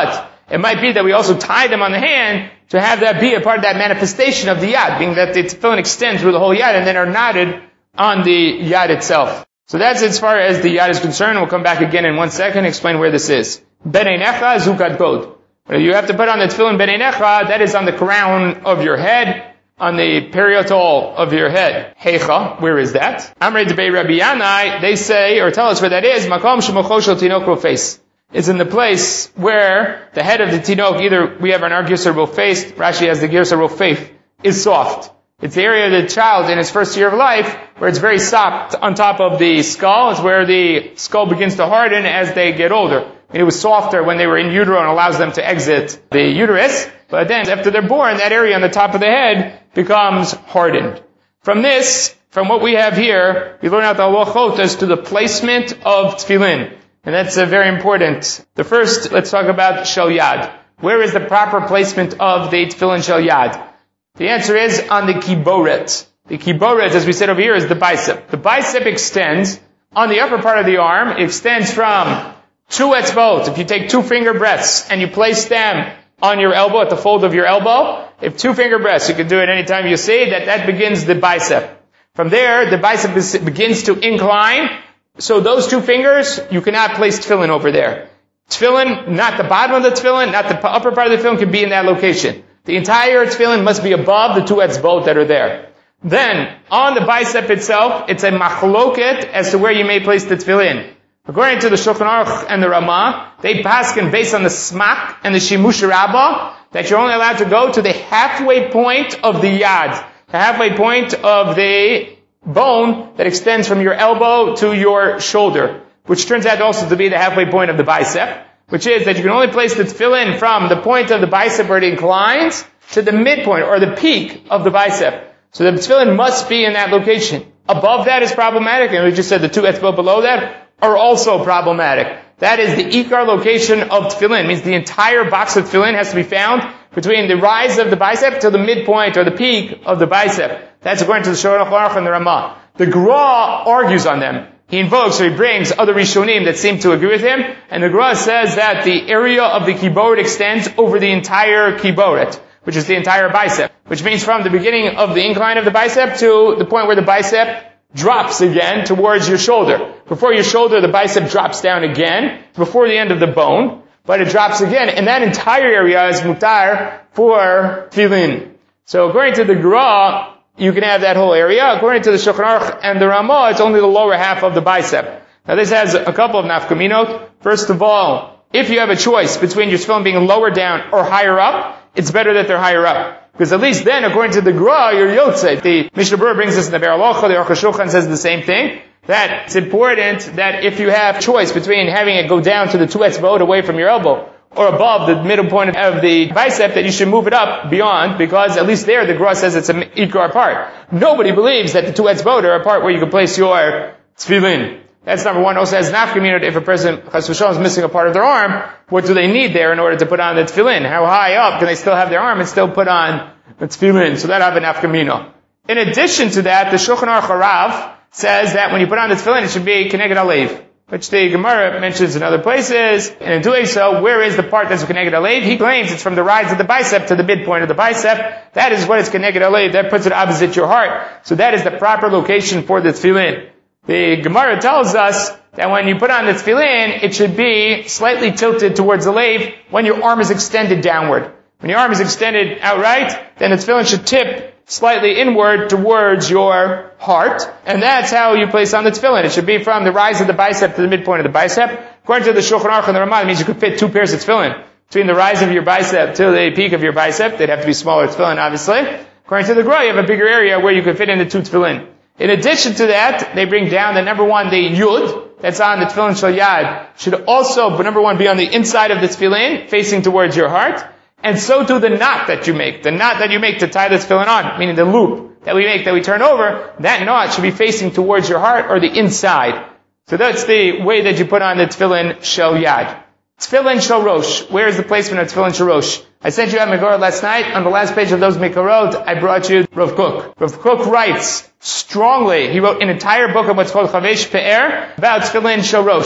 It might be that we also tie them on the hand to have that be a part of that manifestation of the yad, being that the tefillin extend through the whole yad and then are knotted on the yad itself. So that's as far as the yad is concerned. We'll come back again in one second and explain where this is. Beneinecha zukat god. You have to put on the tefillin beneinecha, that is on the crown of your head, on the parietal of your head. Heicha, where is that? Amrei debei Rabbi Yanai, they say, or tell us where that is, makom shemocho shel tinok rofes. It's in the place where the head of the tinok, either we have an our girsa rofes, Rashi has the girsa rofef, is soft. It's the area of the child in his first year of life where it's very soft on top of the skull. It's where the skull begins to harden as they get older. It was softer when they were in utero and allows them to exit the uterus. But then after they're born, that area on the top of the head becomes hardened. From this, from what we have here, we learn out the halachot as to the placement of tefillin. And that's uh, very important. The first, let's talk about shel yad. Where is the proper placement of the tefillin shel yad? The answer is on the kiboret. The kiboret, as we said over here, is the bicep. The bicep extends on the upper part of the arm. It extends from two etzbot. If you take two finger breadths and you place them on your elbow, at the fold of your elbow, if two finger breadths, you can do it anytime you see that, that begins the bicep. From there, the bicep begins to incline. So those two fingers, you cannot place tefillin over there. Tefillin, not the bottom of the tefillin, not the upper part of the tefillin, can be in that location. The entire tefillin must be above the two etzbot that are there. Then, on the bicep itself, it's a machloket as to where you may place the tefillin. According to the Shulchan Aruch and the Ramah, they paskin based on the smak and the shimush rabbah that you're only allowed to go to the halfway point of the yad, the halfway point of the bone that extends from your elbow to your shoulder, which turns out also to be the halfway point of the bicep, which is that you can only place the tefillin from the point of the bicep where it inclines to the midpoint or the peak of the bicep. So the tefillin must be in that location. Above that is problematic, and we just said the two etzbot below that are also problematic. That is the ikar location of tefillin. It means the entire box of tefillin has to be found between the rise of the bicep to the midpoint or the peak of the bicep. That's according to the Shulchan Aruch and the Ramah. The Gra argues on them. He invokes or he brings other Rishonim that seem to agree with him, and the Gra says that the area of the kiboret extends over the entire kiboret, which is the entire bicep, which means from the beginning of the incline of the bicep to the point where the bicep drops again towards your shoulder. Before your shoulder, the bicep drops down again, before the end of the bone, but it drops again, and that entire area is mutar for tefillin. So according to the Gra, you can have that whole area. According to the Shulchan Aruch and the Ramah, it's only the lower half of the bicep. Now this has a couple of nafkaminot. First of all, if you have a choice between your tefillin being lower down or higher up, it's better that they're higher up. Because at least then, according to the Gra, you're yotzei. The Mishnah Berurah brings this in the Be'er Halacha, the Aruch HaShulchan says the same thing. That it's important that if you have choice between having it go down to the two etzbot away from your elbow, or above the middle point of the bicep, that you should move it up beyond, because at least there the Gra says it's an ikar part. Nobody believes that the two etzbot are a part where you can place your tefillin. That's number one. Also has nafkaminot, if a person chas v'shalom is missing a part of their arm, what do they need there in order to put on the tefillin? How high up can they still have their arm and still put on the tefillin? So that have a nafkamina. In addition to that, the Shulchan Aruch Harav says that when you put on the tefillin, it should be keneged alev, which the Gemara mentions in other places. And in doing so, where is the part that's keneged alev? He claims it's from the rise of the bicep to the midpoint of the bicep. That is what is keneged alev. That puts it opposite your heart. So that is the proper location for the tefillin. The Gemara tells us that when you put on the tefillin, it should be slightly tilted towards the lave when your arm is extended downward. When your arm is extended outright, then the tefillin should tip slightly inward towards your heart, and that's how you place on the tefillin. It should be from the rise of the bicep to the midpoint of the bicep. According to the Shulchan Aruch and the Ramah, it means you could fit two pairs of tefillin between the rise of your bicep to the peak of your bicep. They'd have to be smaller tefillin, obviously. According to the Gra, you have a bigger area where you could fit in the two tefillin. In addition to that, they bring down the number one, the yud, that's on the tefillin shel yad, should also, but number one, be on the inside of the tefillin, facing towards your heart. And so too the knot that you make. The knot that you make to tie the tefillin on, meaning the loop that we make, that we turn over, that knot should be facing towards your heart or the inside. So that's the way that you put on the tefillin shel yad. Tefillin shel rosh. Where is the placement of tefillin shel rosh? I sent you out Megorah last night. On the last page of those Mekorot, I brought you Rav Kook. Rav Kook writes strongly, he wrote an entire book of what's called Chavesh Pe'er about tefillin shel rosh.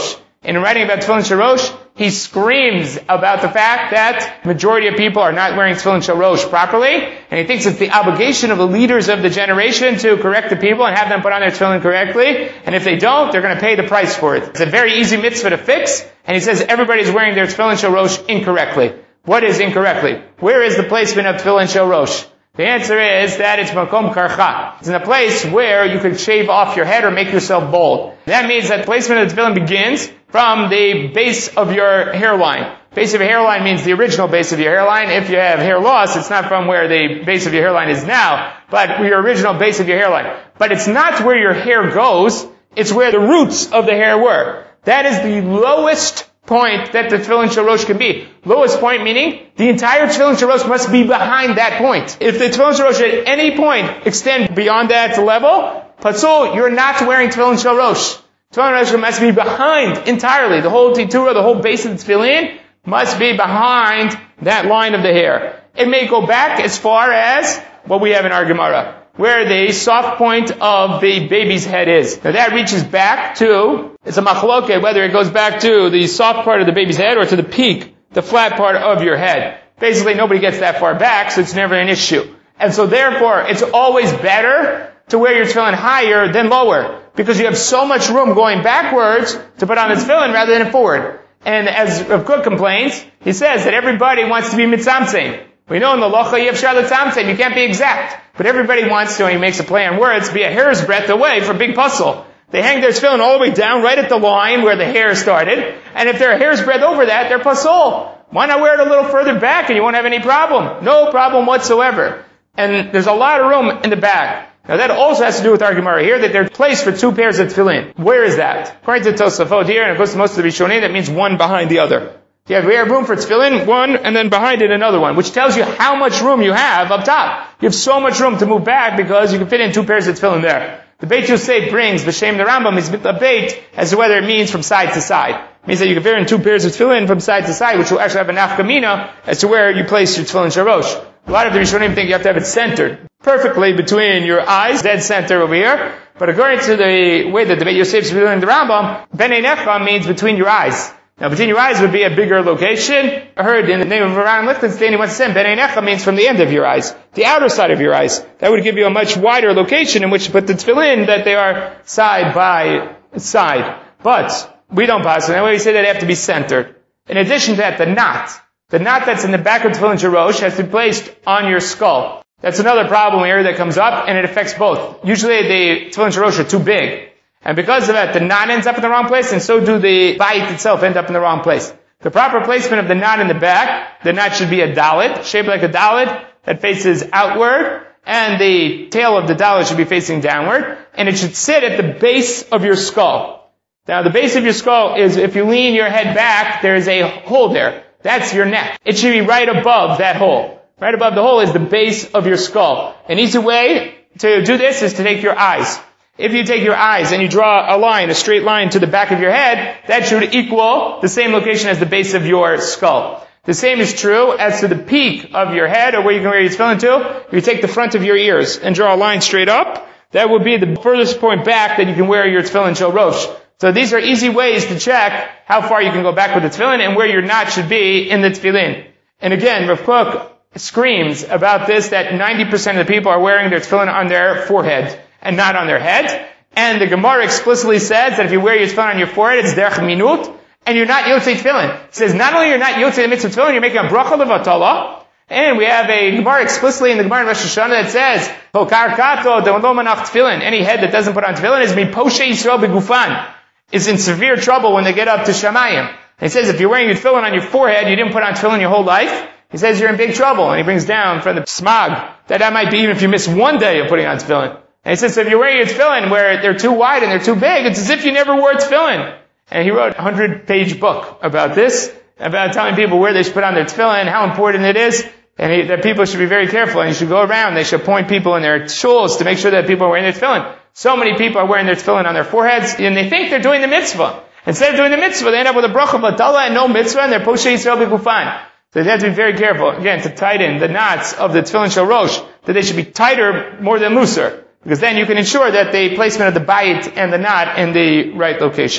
In writing about Tefillin Shel Rosh, he screams about the fact that majority of people are not wearing Tefillin Shel Rosh properly, and he thinks it's the obligation of the leaders of the generation to correct the people and have them put on their tefillin correctly, and if they don't, they're going to pay the price for it. It's a very easy mitzvah to fix, and he says everybody's wearing their Tefillin Shel Rosh incorrectly. What is incorrectly? Where is the placement of Tefillin Shel Rosh? The answer is that it's makom karcha. It's in a place where you could shave off your head or make yourself bald. That means that placement of the tefillin begins from the base of your hairline. Base of your hairline means the original base of your hairline. If you have hair loss, it's not from where the base of your hairline is now, but your original base of your hairline. But it's not where your hair goes, it's where the roots of the hair were. That is the lowest point that the Tefillin Shel Rosh can be. Lowest point meaning the entire Tefillin Shel Rosh must be behind that point. If the Tefillin Shel Rosh at any point extend beyond that level, Pasul, you're not wearing Tefillin Shel Rosh. Tefillin Shel Rosh must be behind entirely. The whole titura, the whole base of the tefillin must be behind that line of the hair. It may go back as far as what we have in our Gemara, where the soft point of the baby's head is. Now that reaches back to, it's a machloket, whether it goes back to the soft part of the baby's head or to the peak, the flat part of your head. Basically nobody gets that far back, so it's never an issue. And so therefore, it's always better to wear your tefillin higher than lower, because you have so much room going backwards to put on the tefillin rather than forward. And as Rav Kook complains, he says that everybody wants to be mitzamtzim. We know in the Locha you have Charlotte Tzamtzim, you can't be exact. But everybody wants to, and he makes a play on words, be a hair's breadth away from big puzzle. They hang their tefillin all the way down, right at the line where the hair started. And if they're a hair's breadth over that, they're puzzle. Why not wear it a little further back and you won't have any problem? No problem whatsoever. And there's a lot of room in the back. Now that also has to do with our Gemara here, that they're placed for two pairs of tefillin. Where is that? According to Tosafot here, and of course most of the Rishonim, that means one behind the other. You have, we have room for tefillin, one, and then behind it another one, which tells you how much room you have up top. You have so much room to move back because you can fit in two pairs of tefillin there. The Beit Yosef brings, B'Shem the Rambam, is a bait as to whether it means from side to side. It means that you can fit in two pairs of tefillin from side to side, which will actually have a nafkamina as to where you place your tefillin Shel Rosh. A lot of the Rishonim think you have to have it centered perfectly between your eyes, dead center over here. But according to the way that the Beit Yosef is doing the Rambam, Benei Necha means between your eyes. Now, between your eyes would be a bigger location. I heard in the name of Aaron Lichtenstein, he once said, Benei Necha means from the end of your eyes, the outer side of your eyes. That would give you a much wider location in which to put the tefillin, that they are side by side. But we don't pass it. That way we say that they have to be centered. In addition to that, the knot. The knot that's in the back of Tefillin Shel Rosh has to be placed on your skull. That's another problem here that comes up, and it affects both. Usually the Tefillin Shel Rosh are too big. And because of that, the knot ends up in the wrong place, and so do the bite itself end up in the wrong place. The proper placement of the knot in the back, the knot should be a dalet, shaped like a dalet, that faces outward, and the tail of the dalet should be facing downward, and it should sit at the base of your skull. Now, the base of your skull is, if you lean your head back, there is a hole there. That's your neck. It should be right above that hole. Right above the hole is the base of your skull. An easy way to do this is to take your eyes. If you take your eyes and you draw a line, a straight line to the back of your head, that should equal the same location as the base of your skull. The same is true as to the peak of your head, or where you can wear your tefillin to. If you take the front of your ears and draw a line straight up, that would be the furthest point back that you can wear your tefillin Shel Rosh. So these are easy ways to check how far you can go back with the tefillin and where your knot should be in the tefillin. And again, Rav Kook screams about this, that ninety percent of the people are wearing their tefillin on their forehead and not on their head. And the Gemara explicitly says that if you wear your tefillin on your forehead, it's derech minut, and you're not yotzei tefillin. It says not only you're not yotzei the mitzvah tefillin, you're making a bracha levatala. And we have a Gemara explicitly in the Gemara in Rosh Hashanah that says, Hokar kato lo manach tefillin. Any head that doesn't put on tefillin is mi poshe Yisrael begufan, is in severe trouble when they get up to Shamayim. And he says if you're wearing your tefillin on your forehead, you didn't put on tefillin your whole life, he says you're in big trouble. And he brings down from the smog that that might be even if you miss one day of putting on tefillin. And he says, so if you're wearing your tefillin where they're too wide and they're too big, it's as if you never wore tefillin. And he wrote a hundred page book about this, about telling people where they should put on their tefillin, how important it is, and he, that people should be very careful. And you should go around, they should point people in their shuls to make sure that people are wearing their tefillin. So many people are wearing their tefillin on their foreheads, and they think they're doing the mitzvah. Instead of doing the mitzvah, they end up with a bracha batala and no mitzvah, and they're poshe Yisrael b'gufan. So they have to be very careful, again, to tighten the knots of the tefillin Shel Rosh, that they should be tighter more than looser. Because then you can ensure that the placement of the bayit and the knot in the right location.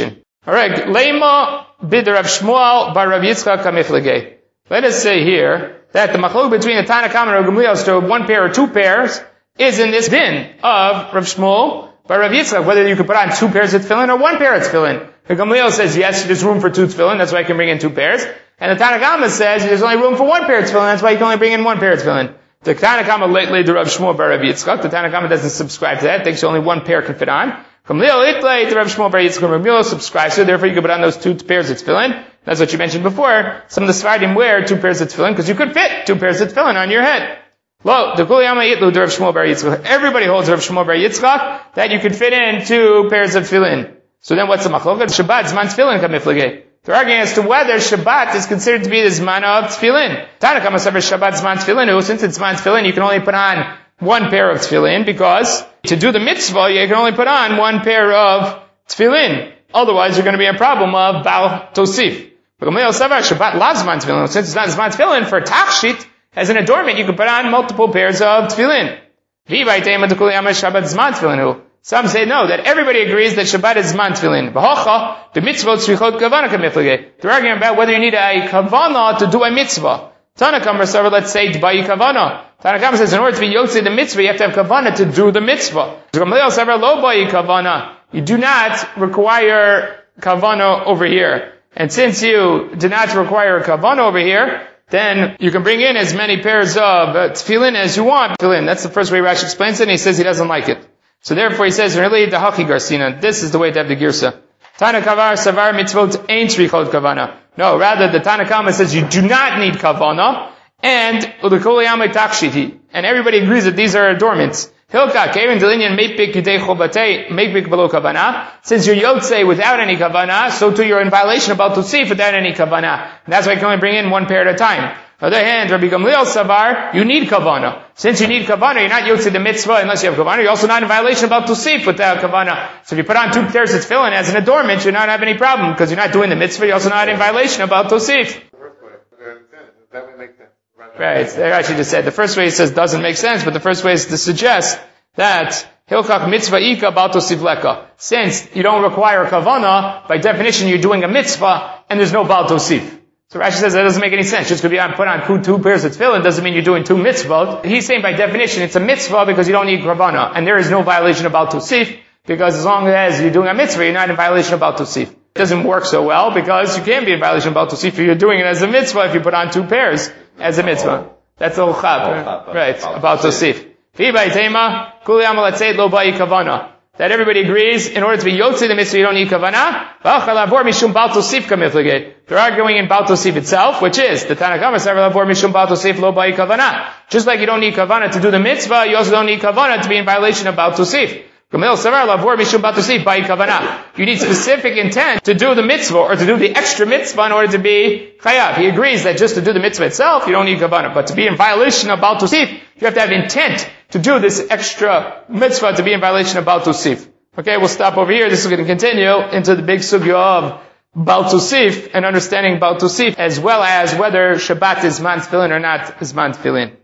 Alright, Lema bid Rav Shmuel bar Rav Yitzchak HaMiflegei. Let us say here that the machlok between the Tanna Kamma and Rav Gamliel as to one pair or two pairs is in this din of Rav Shmuel bar Rav Yitzchak, whether you could put on two pairs of tefillin or one pair of tefillin. Rav Gamliel says, yes, there's room for two tefillin, that's why I can bring in two pairs. And the Tanna Kamma says, there's only room for one pair of tefillin, that's why you can only bring in one pair of tefillin. The Tanna Kamma lately to Rav Shmuel bar Rav Yitzchak. The Tanna Kamma doesn't subscribe to that, thinks only one pair can fit on. Gamliel itlay to Rav Shmuel bar Yitzchak. Rav Gamliel subscribes to it, therefore you could put on those two pairs of tefillin. That's what you mentioned before. Some of the Sfardim wear two pairs of tefillin because you could fit two pairs of tefillin on your head. Lo, the Kuliyama Yitlu to Rav Shmuel bar Yitzchak. Everybody holds Rav Shmuel bar Yitzchak that you could fit in two pairs of tefillin. So then what's the machloket? Shabbat zman tefillin kamiflegei. They're arguing as to whether Shabbat is considered to be the zman of tefillin. Tanna Kamma says Shabbat zman tefillin. Since it's zman tefillin, you can only put on one pair of tefillin because to do the mitzvah, you can only put on one pair of tefillin. Otherwise, you're going to be a problem of Baal Tosif. Shabbat la zman tefillin. Since it's not zman tefillin, for tachshit, as an adornment, you can put on multiple pairs of tefillin. Some say no, that everybody agrees that Shabbat is zman tefillin. The mitzvot tzrichot kavana kamiflegei. They're arguing about whether you need a kavana to do a mitzvah. Tanna Kamma, let's say, d'bayi kavana. Tanna Kamma says in order to be yotze the mitzvah, you have to have kavana to do the mitzvah. Lo bayi kavana. You do not require kavana over here. And since you do not require a kavana over here, then you can bring in as many pairs of uh, tefillin as you want. Tefillin. That's the first way Rashi explains it, and he says he doesn't like it. So therefore he says, really, the haki garsina. This is the way to have the girsa. Tana kavar savar mitzvot ain't tzrichot kavana. No, rather the Tanna Kamma says you do not need kavana, and udekol yamei takshiti. And everybody agrees that these are adornments. Hilka, kevin delinyan meitbik yidei chobatei, meitbik below kavana. Since you're yotze without any kavana, so too you're in violation about tosif without any kavana. And that's why you can only bring in one pair at a time. On the other hand, Rabbi Gamliel savar, you need kavana. Since you need kavana, you're not yotze the mitzvah unless you have kavana. You're also not in violation about tosif without kavana. So if you put on two pairs of tefillin as an adornment, you're not having any problem because you're not doing the mitzvah. You're also not in violation about tosif.
That would make sense.
Right. There actually just said the first way he says doesn't make sense, but the first way is to suggest that hilchak mitzvah ika bal tosif leka. Since you don't require kavana, by definition you're doing a mitzvah and there's no bal tosif. So Rashi says that doesn't make any sense. Just because you put on two, two pairs of tefillin doesn't mean you're doing two mitzvot. He's saying by definition it's a mitzvah because you don't need kavana, and there is no violation about tosif because as long as you're doing a mitzvah, you're not in violation about tosif. It doesn't work so well because you can be in violation about tosif if you're doing it as a mitzvah if you put on two pairs as a mitzvah. That's all chab, right? About tosif. That everybody agrees, in order to be yotze the mitzvah, you don't need kavana. They're arguing in Baal Tosif itself, which is, the Tanna Kamma says, lo ba'i kavana. Just like you don't need kavana to do the mitzvah, you also don't need kavana to be in violation of Baal Tosif. You need specific intent to do the mitzvah, or to do the extra mitzvah in order to be chayav. He agrees that just to do the mitzvah itself, you don't need kavana. But to be in violation of Baal Tosif, you have to have intent to do this extra mitzvah to be in violation of Baal Tosif. Okay, we'll stop over here. This is going to continue into the big sugya of Baal Tosif and understanding Baal Tosif, as well as whether Shabbat is zman tefillin or not is zman tefillin.